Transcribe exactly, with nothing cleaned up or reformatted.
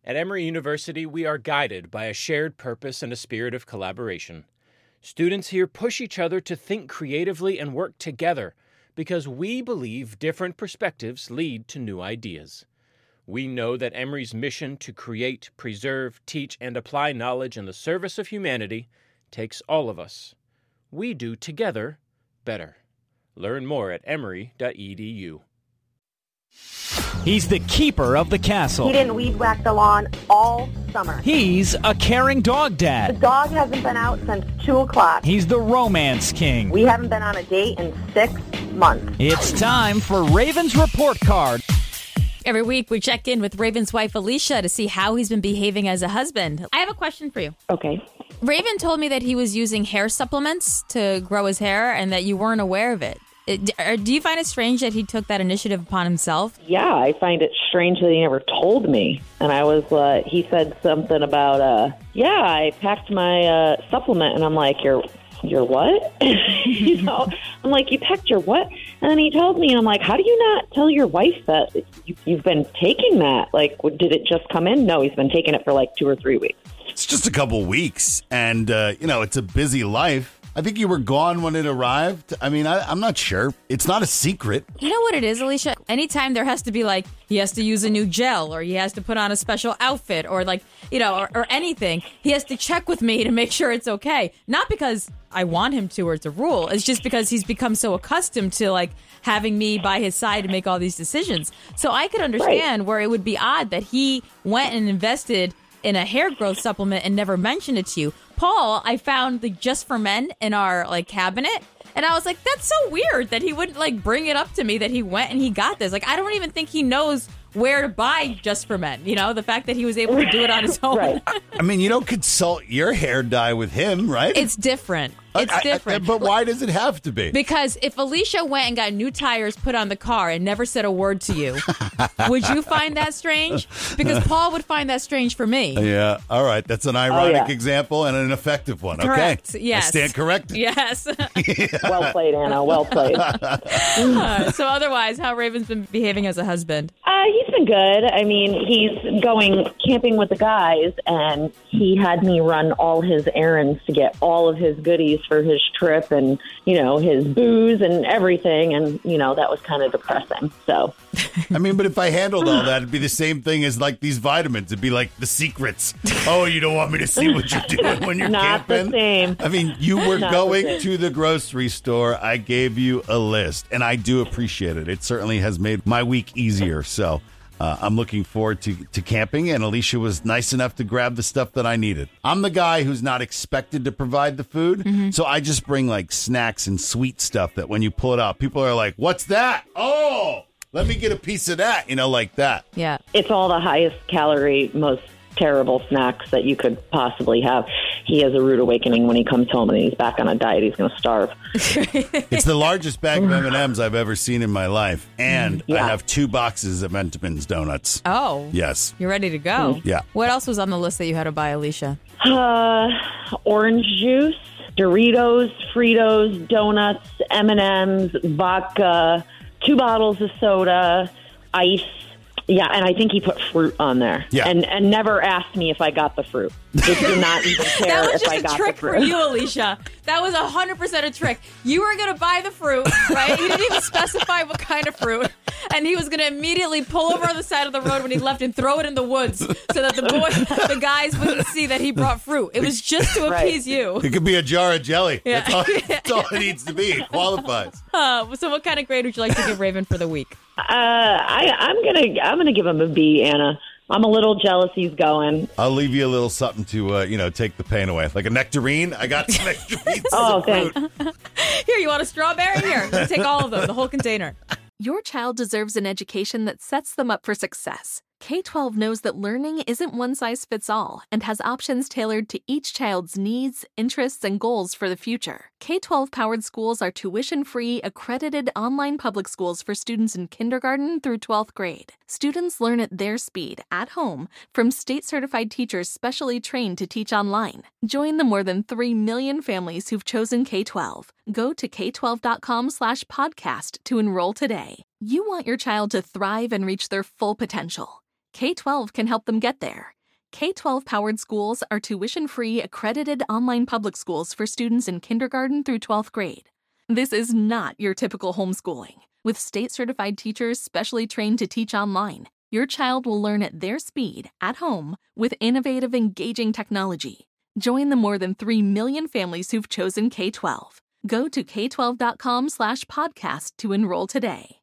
At Emory University, we are guided by a shared purpose and a spirit of collaboration. Students here push each other to think creatively and work together because we believe different perspectives lead to new ideas. We know that Emory's mission to create, preserve, teach, and apply knowledge in the service of humanity takes all of us. We do together better. Learn more at emory dot e d u. He's the keeper of the castle. He didn't weed whack the lawn all summer. He's a caring dog The dad. dog hasn't been out since two o'clock. He's the romance king. We haven't been on a date in six months. It's time for Raven's Report Card. Every week, we check in with Raven's wife, Alicia, to see how he's been behaving as a husband. I have a question for you. Okay. Raven told me that he was using hair supplements to grow his hair and that you weren't aware of it. It- or Do you find it strange that he took that initiative upon himself? Yeah, I find it strange that he never told me. And I was, uh, he said something about, uh, yeah, I packed my uh, supplement, and I'm like, your, your what? you know, I'm like, you packed your what? And then he told me, and I'm like, how do you not tell your wife that you, you've been taking that? Like, did it just come in? No, he's been taking it for like two or three weeks. It's just a couple weeks, and, uh, you know, it's a busy life. I think you were gone when it arrived. I mean, I, I'm not sure. It's not a secret. You know what it is, Alicia? Anytime there has to be like, he has to use a new gel or he has to put on a special outfit or like, you know, or, or anything, he has to check with me to make sure it's okay. Not because I want him to or it's a rule. It's just because he's become so accustomed to like having me by his side to make all these decisions. So I could understand right. where it would be odd that he went and invested in a hair growth supplement and never mentioned it to you. Paul, I found the Just for Men in our like cabinet, and I was like, that's so weird that he wouldn't like bring it up to me that he went and he got this. Like, I don't even think he knows where to buy Just for Men. You know, the fact that he was able to do it on his own. Right. I mean, you don't consult your hair dye with him, right? It's different. It's I- I- different. but why does it have to be? Because if Alicia went and got new tires put on the car and never said a word to you, would you find that strange? Because Paul would find that strange for me. Yeah. All right. That's an ironic Oh, yeah. example and an effective one. Correct. Okay. Yes. I stand corrected. Yes. Well played, Anna. Well played. Uh, so otherwise, how Raven's been behaving as a husband? Uh, he's been good. I mean, he's going camping with the guys, and he had me run all his errands to get all of his goodies for his trip and, you know, his booze and everything. And, you know, that was kind of depressing. So, I mean, but if I handled all that, it'd be the same thing as like these vitamins. It'd be like the secrets. Oh, you don't want me to see what you're doing when you're not camping? the same. I mean, you were Not the going same. to the grocery store. I gave you a list, and I do appreciate it. It certainly has made my week easier. So uh, I'm looking forward to, to camping, and Alicia was nice enough to grab the stuff that I needed. I'm the guy who's not expected to provide the food, Mm-hmm. so I just bring like snacks and sweet stuff that when you pull it out, people are like, what's that? Oh, let me get a piece of that, you know, like that. Yeah. It's all the highest calorie, most terrible snacks that you could possibly have. He has a rude awakening when he comes home and he's back on a diet. He's going to starve. It's the largest bag of M and M's I've ever seen in my life, and Yeah. I have two boxes of Entenmann's donuts. Oh. Yes. You're ready to go. Yeah. What else was on the list that you had to buy, Alicia? Uh, orange juice, Doritos, Fritos, donuts, M and M's, vodka, two bottles of soda, ice. Yeah, and I think he put fruit on there. Yeah. And and never asked me if I got the fruit. He did not even care That was if I just a got trick the for fruit. you, Alicia. That was one hundred percent a trick. You were going to buy the fruit, right? He didn't even specify what kind of fruit. And he was going to immediately pull over on the side of the road when he left and throw it in the woods so that the boy, the guys wouldn't see that he brought fruit. It was just to Right. appease you. It could be a jar of jelly. Yeah. That's, all, that's all it needs to be. It qualifies. Uh, so what kind of grade would you like to give Raven for the week? Uh, I, I'm gonna I'm gonna give him a B, Anna. I'm a little jealous he's going. I'll leave you a little something to, uh, you know, take the pain away. Like a nectarine. I got some nectarines. Oh, Some thanks. fruit. Here, you want a strawberry? Here, you take all of them, the whole container. Your child deserves an education that sets them up for success. K twelve knows that learning isn't one size fits all and has options tailored to each child's needs, interests, and goals for the future. K twelve powered schools are tuition-free, accredited online public schools for students in kindergarten through twelfth grade. Students learn at their speed, at home, from state-certified teachers specially trained to teach online. Join the more than three million families who've chosen K twelve. Go to k twelve dot com slash podcast to enroll today. You want your child to thrive and reach their full potential. K twelve can help them get there. K twelve Powered Schools are tuition-free, accredited online public schools for students in kindergarten through twelfth grade. This is not your typical homeschooling. With state-certified teachers specially trained to teach online, your child will learn at their speed, at home, with innovative, engaging technology. Join the more than three million families who've chosen K twelve. Go to k twelve dot com slash podcast to enroll today.